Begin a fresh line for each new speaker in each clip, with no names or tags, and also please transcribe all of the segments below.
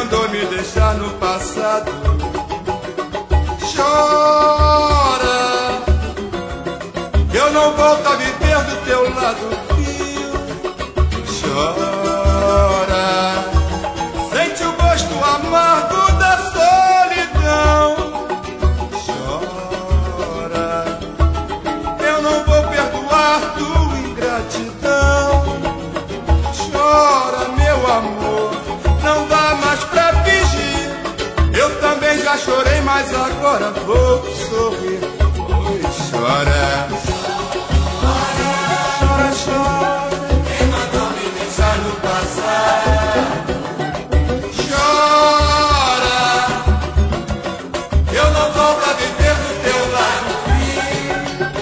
mandou me deixar no passado. Chora, eu não volto a viver do teu lado frio. Chora, sente o gosto amargo da solidão. Chora, eu não vou perdoar tua ingratidão. Chora, meu amor, não dá mais pra fingir. Eu também já chorei, mas agora vou sorrir. Oi, chora, chora, chora. Quem mandou me deixar no passado? Chora, eu não volto a viver do teu lado frio.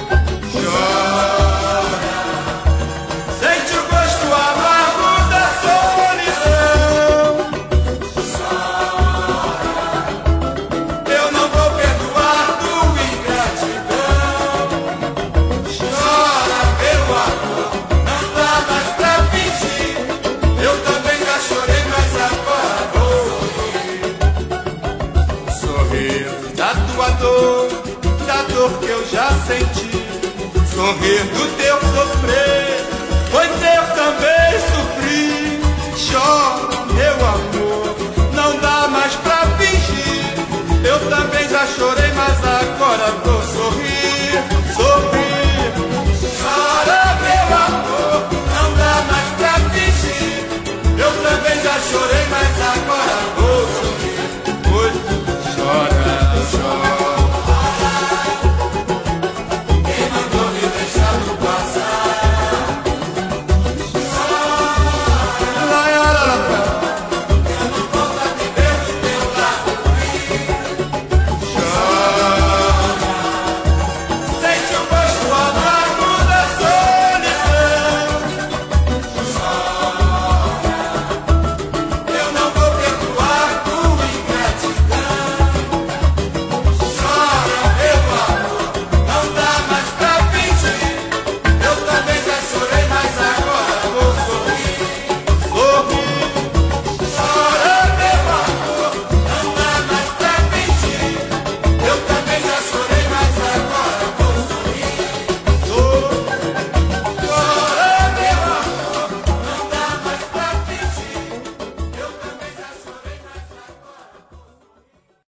Chora, sente o gosto amargo da solidão. Chora, eu não vou perdoar tua ingratidão. Chora, meu amor, não dá mais pra fingir. Eu também já chorei, mas agora vou sorrir. Sorrir da tua dor, da dor que eu já senti. Sorrir do teu sofrer.